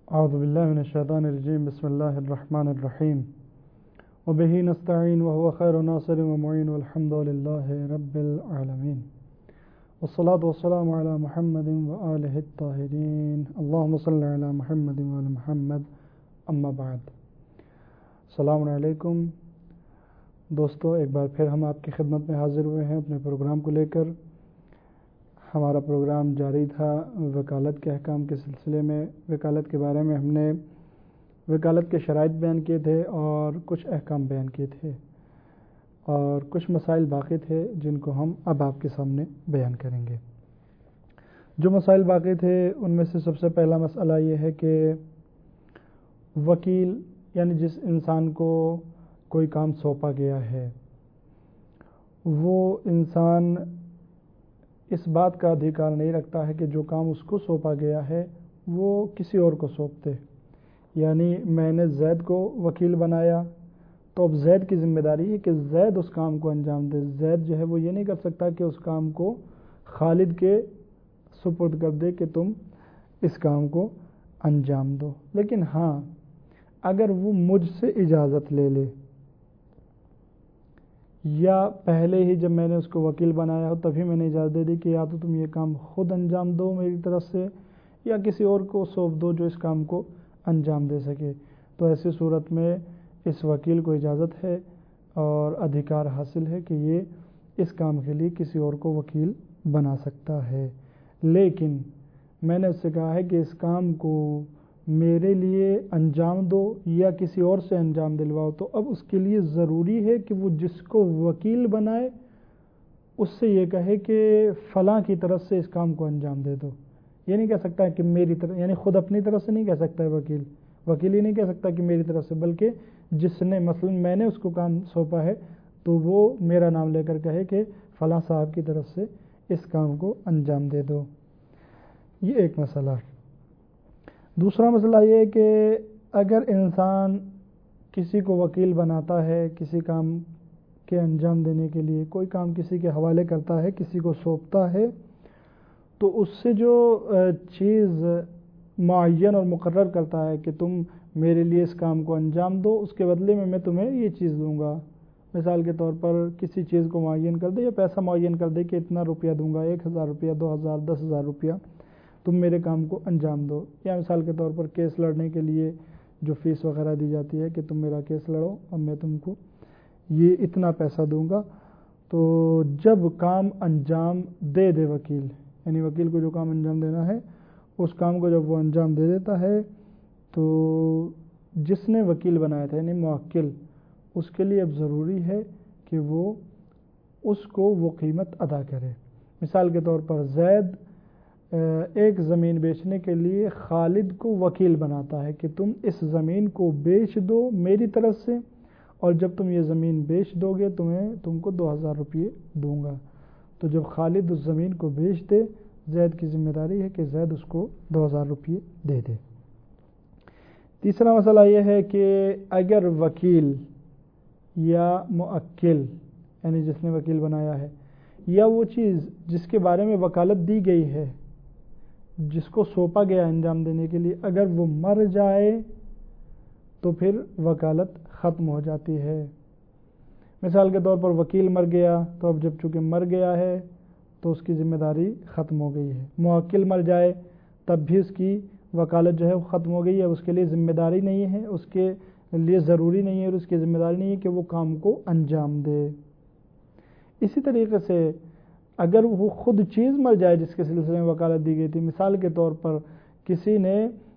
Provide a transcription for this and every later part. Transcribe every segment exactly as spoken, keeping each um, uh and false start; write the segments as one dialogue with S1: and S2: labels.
S1: اعوذ باللہ من الشیطان الرجیم بسم اللہ الرحمن الرحیم وبہ نستعین وهو خیر ناصر ومعین والحمد للہ رب العالمین والصلاة والسلام علی محمد وآلہ الطاہرین اللہم صلی علی محمد وآل محمد اما بعد۔ السلام علیکم دوستو، ایک بار پھر ہم آپ کی خدمت میں حاضر ہوئے ہیں اپنے پروگرام کو لے کر۔ ہمارا پروگرام جاری تھا وکالت کے احکام کے سلسلے میں۔ وکالت کے بارے میں ہم نے وکالت کے شرائط بیان کیے تھے اور کچھ احکام بیان کیے تھے، اور کچھ مسائل باقی تھے جن کو ہم اب آپ کے سامنے بیان کریں گے۔ جو مسائل باقی تھے ان میں سے سب سے پہلا مسئلہ یہ ہے کہ وکیل یعنی جس انسان کو کوئی کام سونپا گیا ہے، وہ انسان اس بات کا ادھیکار نہیں رکھتا ہے کہ جو کام اس کو سونپا گیا ہے وہ کسی اور کو سونپ دے۔ یعنی میں نے زید کو وکیل بنایا تو اب زید کی ذمہ داری ہے کہ زید اس کام کو انجام دے۔ زید جو ہے وہ یہ نہیں کر سکتا کہ اس کام کو خالد کے سپرد کر دے کہ تم اس کام کو انجام دو۔ لیکن ہاں، اگر وہ مجھ سے اجازت لے لے، یا پہلے ہی جب میں نے اس کو وکیل بنایا ہو تبھی میں نے اجازت دے دی کہ یا تو تم یہ کام خود انجام دو میری طرف سے، یا کسی اور کو سونپ دو جو اس کام کو انجام دے سکے، تو ایسی صورت میں اس وکیل کو اجازت ہے اور ادھیکار حاصل ہے کہ یہ اس کام کے لیے کسی اور کو وکیل بنا سکتا ہے۔ لیکن میں نے اس سے کہا ہے کہ اس کام کو میرے لیے انجام دو یا کسی اور سے انجام دلواؤ، تو اب اس کے لیے ضروری ہے کہ وہ جس کو وکیل بنائے اس سے یہ کہے کہ فلاں کی طرف سے اس کام کو انجام دے دو۔ یہ نہیں کہہ سکتا کہ میری طرف، یعنی خود اپنی طرف سے نہیں کہہ سکتا ہے وکیل وکیل ہی نہیں کہہ سکتا کہ میری طرف سے، بلکہ جس نے مثلا میں نے اس کو کام سونپا ہے تو وہ میرا نام لے کر کہے کہ فلاں صاحب کی طرف سے اس کام کو انجام دے دو۔ یہ ایک مسئلہ۔ دوسرا مسئلہ یہ ہے کہ اگر انسان کسی کو وکیل بناتا ہے کسی کام کے انجام دینے کے لیے، کوئی کام کسی کے حوالے کرتا ہے، کسی کو سونپتا ہے، تو اس سے جو چیز معین اور مقرر کرتا ہے کہ تم میرے لیے اس کام کو انجام دو، اس کے بدلے میں میں تمہیں یہ چیز دوں گا۔ مثال کے طور پر کسی چیز کو معین کر دے یا پیسہ معین کر دے کہ اتنا روپیہ دوں گا، ایک ہزار روپیہ، دو ہزار، دس ہزار روپیہ، تم میرے کام کو انجام دو۔ یا مثال کے طور پر کیس لڑنے کے لیے جو فیس وغیرہ دی جاتی ہے کہ تم میرا کیس لڑو اور میں تم کو یہ اتنا پیسہ دوں گا۔ تو جب کام انجام دے دے وکیل، یعنی وکیل کو جو کام انجام دینا ہے اس کام کو جب وہ انجام دے دیتا ہے تو جس نے وکیل بنایا تھا یعنی موکل، اس کے لیے اب ضروری ہے کہ وہ اس کو وہ قیمت ادا کرے۔ مثال کے طور پر زید ایک زمین بیچنے کے لیے خالد کو وکیل بناتا ہے کہ تم اس زمین کو بیچ دو میری طرف سے، اور جب تم یہ زمین بیچ دو گے تمہیں تم کو دو ہزار روپیے دوں گا۔ تو جب خالد اس زمین کو بیچ دے، زید کی ذمہ داری ہے کہ زید اس کو دو ہزار روپیے دے دے۔ تیسرا مسئلہ یہ ہے کہ اگر وکیل یا موکل یعنی جس نے وکیل بنایا ہے، یا وہ چیز جس کے بارے میں وکالت دی گئی ہے، جس کو سونپا گیا انجام دینے کے لیے، اگر وہ مر جائے تو پھر وکالت ختم ہو جاتی ہے۔ مثال کے طور پر وکیل مر گیا تو اب جب چونکہ مر گیا ہے تو اس کی ذمہ داری ختم ہو گئی ہے۔ موکل مر جائے تب بھی اس کی وکالت جو ہے وہ ختم ہو گئی ہے، اس کے لیے ذمہ داری نہیں ہے، اس کے لیے ضروری نہیں ہے اور اس کی ذمہ داری نہیں ہے کہ وہ کام کو انجام دے۔ اسی طریقے سے اگر وہ خود چیز مر جائے جس کے سلسلے میں وکالت دی گئی تھی، مثال کے طور پر کسی نے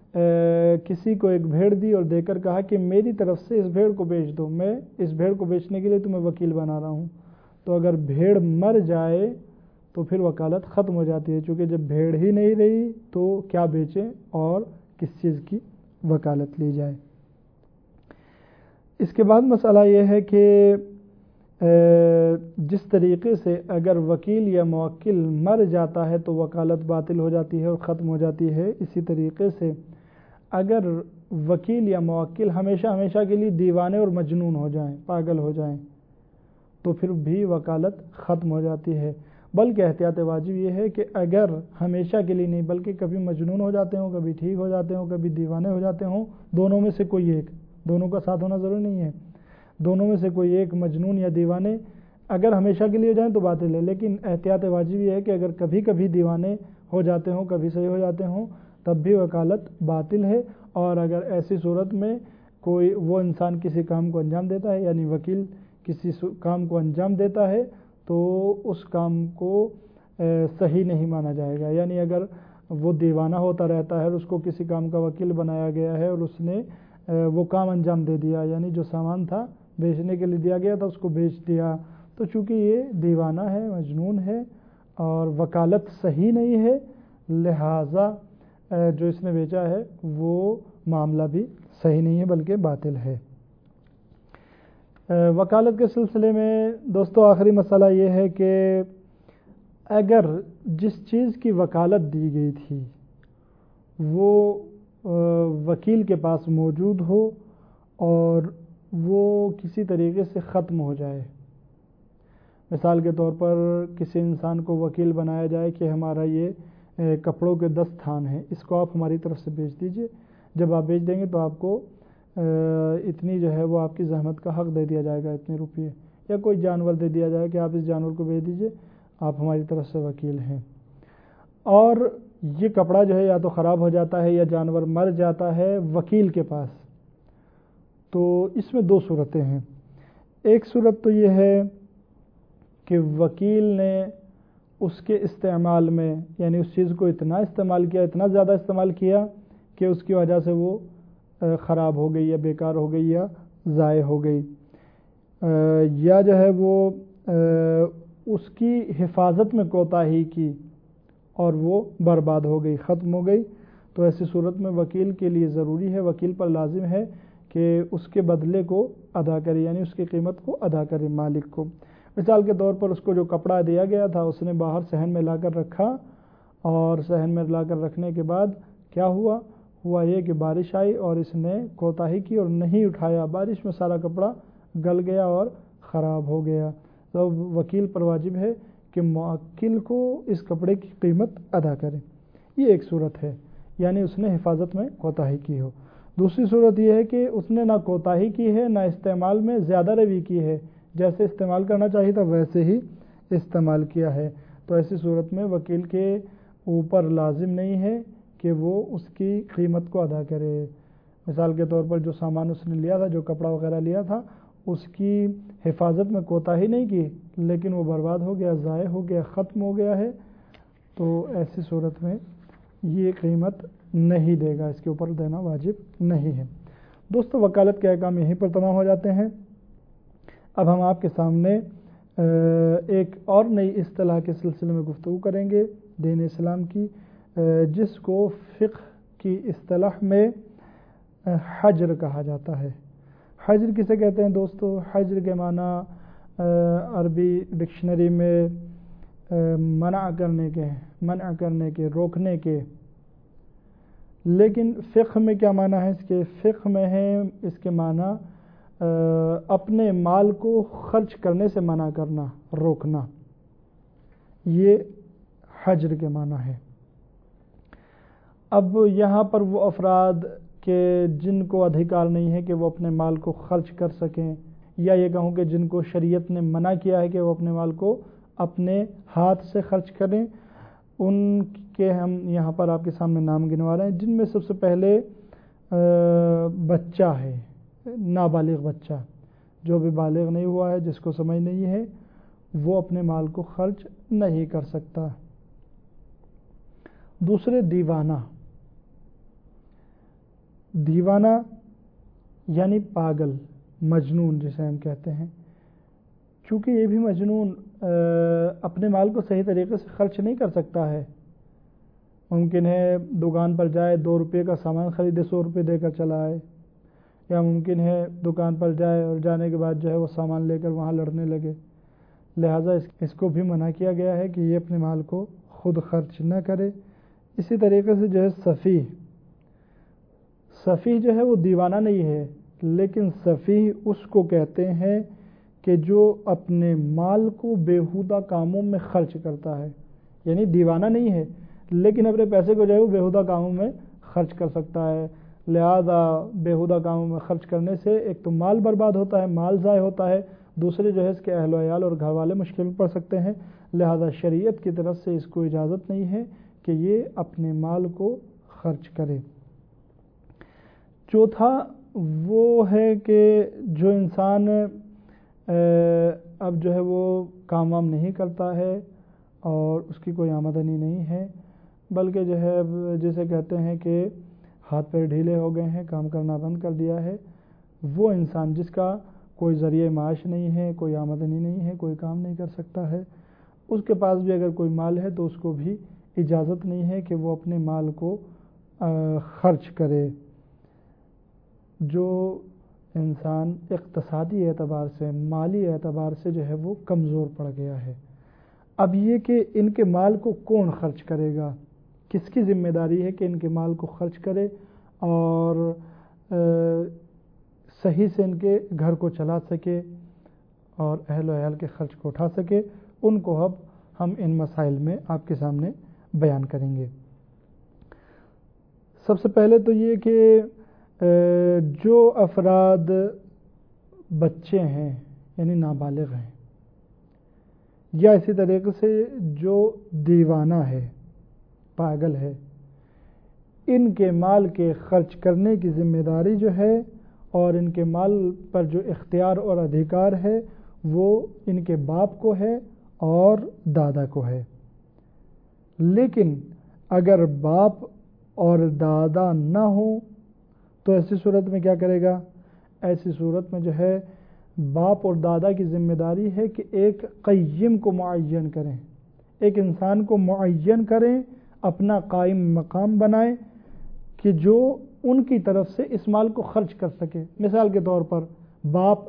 S1: کسی کو ایک بھیڑ دی اور دے کر کہا کہ میری طرف سے اس بھیڑ کو بیچ دو، میں اس بھیڑ کو بیچنے کے لیے تمہیں وکیل بنا رہا ہوں، تو اگر بھیڑ مر جائے تو پھر وکالت ختم ہو جاتی ہے، چونکہ جب بھیڑ ہی نہیں رہی تو کیا بیچیں اور کس چیز کی وکالت لی جائے۔ اس کے بعد مسئلہ یہ ہے کہ جس طریقے سے اگر وکیل یا موکل مر جاتا ہے تو وکالت باطل ہو جاتی ہے اور ختم ہو جاتی ہے، اسی طریقے سے اگر وکیل یا موکل ہمیشہ ہمیشہ کے لیے دیوانے اور مجنون ہو جائیں، پاگل ہو جائیں، تو پھر بھی وکالت ختم ہو جاتی ہے۔ بلکہ احتیاط واجب یہ ہے کہ اگر ہمیشہ کے لیے نہیں بلکہ کبھی مجنون ہو جاتے ہوں، کبھی ٹھیک ہو جاتے ہوں، کبھی دیوانے ہو جاتے ہوں، دونوں میں سے کوئی ایک، دونوں کا ساتھ ہونا ضروری نہیں ہے، دونوں میں سے کوئی ایک مجنون یا دیوانے اگر ہمیشہ کے لیے ہو جائیں تو باطل ہے، لیکن احتیاط واجب یہ ہے کہ اگر کبھی کبھی دیوانے ہو جاتے ہوں، کبھی صحیح ہو جاتے ہوں، تب بھی وکالت باطل ہے۔ اور اگر ایسی صورت میں کوئی وہ انسان کسی کام کو انجام دیتا ہے، یعنی وکیل کسی کام کو انجام دیتا ہے تو اس کام کو صحیح نہیں مانا جائے گا، یعنی اگر وہ دیوانہ ہوتا رہتا ہے اور اس کو کسی کام کا وکیل بنایا گیا ہے اور اس نے وہ کام انجام دے دیا، یعنی جو سامان تھا بیچنے کے لیے دیا گیا تھا اس کو بیچ دیا، تو چونکہ یہ دیوانہ ہے، مجنون ہے اور وکالت صحیح نہیں ہے، لہٰذا جو اس نے بیچا ہے وہ معاملہ بھی صحیح نہیں ہے بلکہ باطل ہے۔ وکالت کے سلسلے میں دوستو آخری مسئلہ یہ ہے کہ اگر جس چیز کی وکالت دی گئی تھی وہ وکیل کے پاس موجود ہو اور وہ کسی طریقے سے ختم ہو جائے، مثال کے طور پر کسی انسان کو وکیل بنایا جائے کہ ہمارا یہ کپڑوں کے دس تھان ہیں، اس کو آپ ہماری طرف سے بیچ دیجئے، جب آپ بیچ دیں گے تو آپ کو اتنی جو ہے وہ آپ کی زحمت کا حق دے دیا جائے گا، اتنے روپئے، یا کوئی جانور دے دیا جائے کہ آپ اس جانور کو بیچ دیجئے، آپ ہماری طرف سے وکیل ہیں۔ اور یہ کپڑا جو ہے یا تو خراب ہو جاتا ہے یا جانور مر جاتا ہے وکیل کے پاس، تو اس میں دو صورتیں ہیں۔ ایک صورت تو یہ ہے کہ وکیل نے اس کے استعمال میں، یعنی اس چیز کو اتنا استعمال کیا، اتنا زیادہ استعمال کیا کہ اس کی وجہ سے وہ خراب ہو گئی یا بیکار ہو گئی یا ضائع ہو گئی، یا جو ہے وہ اس کی حفاظت میں کوتاہی کی اور وہ برباد ہو گئی، ختم ہو گئی، تو ایسی صورت میں وکیل کے لیے ضروری ہے، وکیل پر لازم ہے کہ اس کے بدلے کو ادا کرے، یعنی اس کی قیمت کو ادا کرے مالک کو۔ مثال کے طور پر اس کو جو کپڑا دیا گیا تھا اس نے باہر صحن میں لا کر رکھا، اور صحن میں لا کر رکھنے کے بعد کیا ہوا ہوا یہ کہ بارش آئی اور اس نے کوتاہی کی اور نہیں اٹھایا، بارش میں سارا کپڑا گل گیا اور خراب ہو گیا، تو وکیل پر واجب ہے کہ موکل کو اس کپڑے کی قیمت ادا کرے۔ یہ ایک صورت ہے، یعنی اس نے حفاظت میں کوتاہی کی ہو۔ دوسری صورت یہ ہے کہ اس نے نہ کوتاہی کی ہے نہ استعمال میں زیادہ روی کی ہے، جیسے استعمال کرنا چاہیے تھا ویسے ہی استعمال کیا ہے، تو ایسی صورت میں وکیل کے اوپر لازم نہیں ہے کہ وہ اس کی قیمت کو ادا کرے۔ مثال کے طور پر جو سامان اس نے لیا تھا، جو کپڑا وغیرہ لیا تھا، اس کی حفاظت میں کوتاہی نہیں کی لیکن وہ برباد ہو گیا، ضائع ہو گیا، ختم ہو گیا ہے، تو ایسی صورت میں یہ قیمت نہیں دے گا، اس کے اوپر دینا واجب نہیں ہے۔ دوستو وکالت کے احکام یہیں پر تمام ہو جاتے ہیں۔ اب ہم آپ کے سامنے ایک اور نئی اصطلاح کے سلسلے میں گفتگو کریں گے، دین اسلام کی، جس کو فقہ کی اصطلاح میں حجر کہا جاتا ہے۔ حجر کسے کہتے ہیں دوستو؟ حجر کے معنی عربی ڈکشنری میں منع کرنے کے منع کرنے کے روکنے کے، لیکن فقہ میں کیا معنی ہے اس کے؟ فقہ میں ہے اس کے معنی اپنے مال کو خرچ کرنے سے منع کرنا، روکنا، یہ حجر کے معنی ہے۔ اب یہاں پر وہ افراد کہ جن کو ادھیکار نہیں ہے کہ وہ اپنے مال کو خرچ کر سکیں، یا یہ کہوں کہ جن کو شریعت نے منع کیا ہے کہ وہ اپنے مال کو اپنے ہاتھ سے خرچ کریں، ان کے ہم یہاں پر آپ کے سامنے نام گنوا رہے ہیں، جن میں سب سے پہلے بچہ ہے، نابالغ بچہ، جو بھی بالغ نہیں ہوا ہے، جس کو سمجھ نہیں ہے، وہ اپنے مال کو خرچ نہیں کر سکتا۔ دوسرے دیوانہ، دیوانہ یعنی پاگل، مجنون جسے ہم کہتے ہیں، چونکہ یہ بھی مجنون اپنے مال کو صحیح طریقے سے خرچ نہیں کر سکتا ہے، ممکن ہے دکان پر جائے دو روپے کا سامان خریدے سو روپے دے کر چلا آئے، یا ممکن ہے دکان پر جائے اور جانے کے بعد جو ہے وہ سامان لے کر وہاں لڑنے لگے، لہٰذا اس اس کو بھی منع کیا گیا ہے کہ یہ اپنے مال کو خود خرچ نہ کرے۔ اسی طریقے سے جو ہے سفیہ، سفیہ جو ہے وہ دیوانہ نہیں ہے، لیکن سفیہ اس کو کہتے ہیں کہ جو اپنے مال کو بیہودہ کاموں میں خرچ کرتا ہے، یعنی دیوانہ نہیں ہے لیکن اپنے پیسے کو جو ہے وہ بیہودہ کاموں میں خرچ کر سکتا ہے، لہذا بیہودہ کاموں میں خرچ کرنے سے ایک تو مال برباد ہوتا ہے، مال ضائع ہوتا ہے، دوسرے جو ہے اس کے اہل و عیال اور گھر والے مشکل میں پڑ سکتے ہیں، لہذا شریعت کی طرف سے اس کو اجازت نہیں ہے کہ یہ اپنے مال کو خرچ کرے۔ چوتھا وہ ہے کہ جو انسان اب جو ہے وہ کام وام نہیں کرتا ہے اور اس کی کوئی آمدنی نہیں ہے، بلکہ جو ہے جسے کہتے ہیں کہ ہاتھ پیر ڈھیلے ہو گئے ہیں، کام کرنا بند کر دیا ہے، وہ انسان جس کا کوئی ذریعہ معاش نہیں ہے، کوئی آمدنی نہیں ہے، کوئی کام نہیں کر سکتا ہے، اس کے پاس بھی اگر کوئی مال ہے تو اس کو بھی اجازت نہیں ہے کہ وہ اپنے مال کو خرچ کرے۔ جو انسان اقتصادی اعتبار سے، مالی اعتبار سے جو ہے وہ کمزور پڑ گیا ہے، اب یہ کہ ان کے مال کو کون خرچ کرے گا، کس کی ذمہ داری ہے کہ ان کے مال کو خرچ کرے اور صحیح سے ان کے گھر کو چلا سکے اور اہل و عیال کے خرچ کو اٹھا سکے، ان کو اب ہم ان مسائل میں آپ کے سامنے بیان کریں گے۔ سب سے پہلے تو یہ کہ جو افراد بچے ہیں یعنی نابالغ ہیں یا اسی طریقے سے جو دیوانہ ہے، پاگل ہے، ان کے مال کے خرچ کرنے کی ذمہ داری جو ہے اور ان کے مال پر جو اختیار اور ادھیکار ہے وہ ان کے باپ کو ہے اور دادا کو ہے، لیکن اگر باپ اور دادا نہ ہوں تو ایسی صورت میں کیا کرے گا؟ ایسی صورت میں جو ہے باپ اور دادا کی ذمہ داری ہے کہ ایک قیم کو معین کریں، ایک انسان کو معین کریں، اپنا قائم مقام بنائیں کہ جو ان کی طرف سے اس مال کو خرچ کر سکے۔ مثال کے طور پر باپ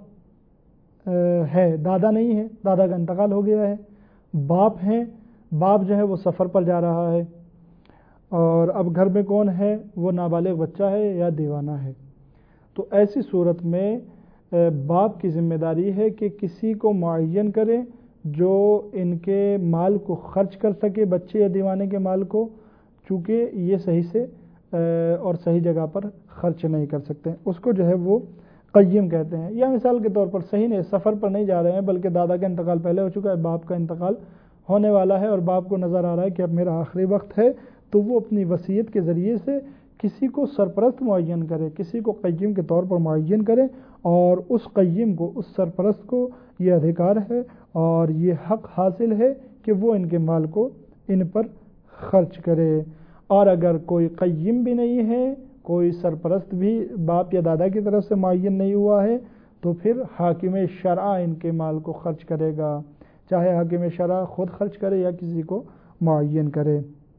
S1: ہے، دادا نہیں ہے، دادا کا انتقال ہو گیا ہے، باپ ہیں، باپ جو ہے وہ سفر پر جا رہا ہے اور اب گھر میں کون ہے؟ وہ نابالغ بچہ ہے یا دیوانہ ہے، تو ایسی صورت میں باپ کی ذمہ داری ہے کہ کسی کو معین کرے جو ان کے مال کو خرچ کر سکے، بچے یا دیوانے کے مال کو، چونکہ یہ صحیح سے اور صحیح جگہ پر خرچ نہیں کر سکتے، اس کو جو ہے وہ قیم کہتے ہیں۔ یا مثال کے طور پر صحیح نہیں، سفر پر نہیں جا رہے ہیں بلکہ دادا کا انتقال پہلے ہو چکا ہے، باپ کا انتقال ہونے والا ہے اور باپ کو نظر آ رہا ہے کہ اب میرا آخری وقت ہے، تو وہ اپنی وصیت کے ذریعے سے کسی کو سرپرست معین کرے، کسی کو قیم کے طور پر معین کرے اور اس قیم کو، اس سرپرست کو یہ ادھیکار ہے اور یہ حق حاصل ہے کہ وہ ان کے مال کو ان پر خرچ کرے۔ اور اگر کوئی قیم بھی نہیں ہے، کوئی سرپرست بھی باپ یا دادا کی طرف سے معین نہیں ہوا ہے، تو پھر حاکم شرع ان کے مال کو خرچ کرے گا، چاہے حاکم شرع خود خرچ کرے یا کسی کو معین کرے۔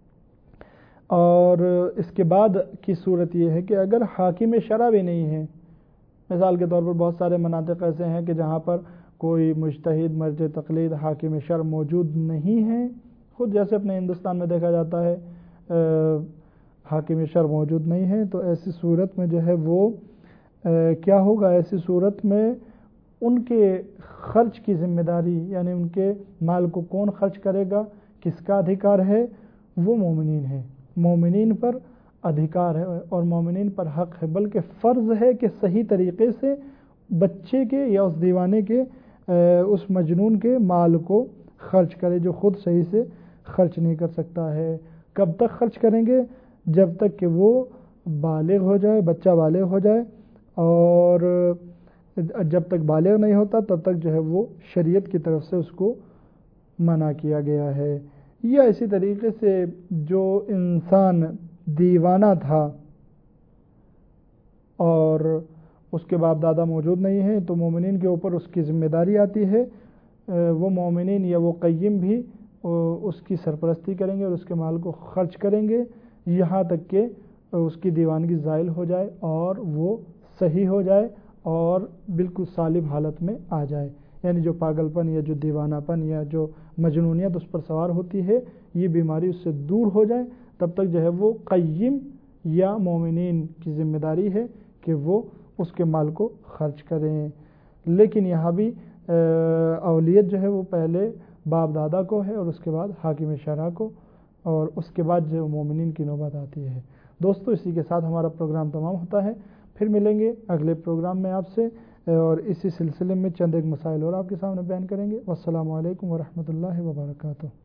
S1: اور اس کے بعد کی صورت یہ ہے کہ اگر حاکم شرع بھی نہیں ہے، مثال کے طور پر بہت سارے مناطق ایسے ہیں کہ جہاں پر کوئی مجتہد مرجع تقلید حاکم شرع موجود نہیں ہے، خود جیسے اپنے ہندوستان میں دیکھا جاتا ہے حاکم شرع موجود نہیں ہے، تو ایسی صورت میں جو ہے وہ کیا ہوگا؟ ایسی صورت میں ان کے خرچ کی ذمہ داری، یعنی ان کے مال کو کون خرچ کرے گا، کس کا ادھیکار ہے؟ وہ مومنین ہے، مومنین پر ادھیکار ہے اور مومنین پر حق ہے، بلکہ فرض ہے کہ صحیح طریقے سے بچے کے یا اس دیوانے کے، اس مجنون کے مال کو خرچ کرے جو خود صحیح سے خرچ نہیں کر سکتا ہے۔ کب تک خرچ کریں گے؟ جب تک کہ وہ بالغ ہو جائے، بچہ بالغ ہو جائے، اور جب تک بالغ نہیں ہوتا تب تک جو ہے وہ شریعت کی طرف سے اس کو منع کیا گیا ہے۔ یا اسی طریقے سے جو انسان دیوانہ تھا اور اس کے باپ دادا موجود نہیں ہیں تو مومنین کے اوپر اس کی ذمہ داری آتی ہے، وہ مومنین یا وہ قیم بھی اس کی سرپرستی کریں گے اور اس کے مال کو خرچ کریں گے یہاں تک کہ اس کی دیوانگی زائل ہو جائے اور وہ صحیح ہو جائے اور بالکل سالم حالت میں آ جائے، یعنی جو پاگل پن یا جو دیوانہ پن یا جو مجنونیت اس پر سوار ہوتی ہے یہ بیماری اس سے دور ہو جائے، تب تک جو ہے وہ قیم یا مومنین کی ذمہ داری ہے کہ وہ اس کے مال کو خرچ کریں۔ لیکن یہاں بھی اولیت جو ہے وہ پہلے باپ دادا کو ہے اور اس کے بعد حاکم شرع کو، اور اس کے بعد جو مومنین کی نوبت آتی ہے۔ دوستو اسی کے ساتھ ہمارا پروگرام تمام ہوتا ہے، پھر ملیں گے اگلے پروگرام میں آپ سے، اور اسی سلسلے میں چند ایک مسائل اور آپ کے سامنے بیان کریں گے۔ والسلام علیکم ورحمۃ اللہ وبرکاتہ۔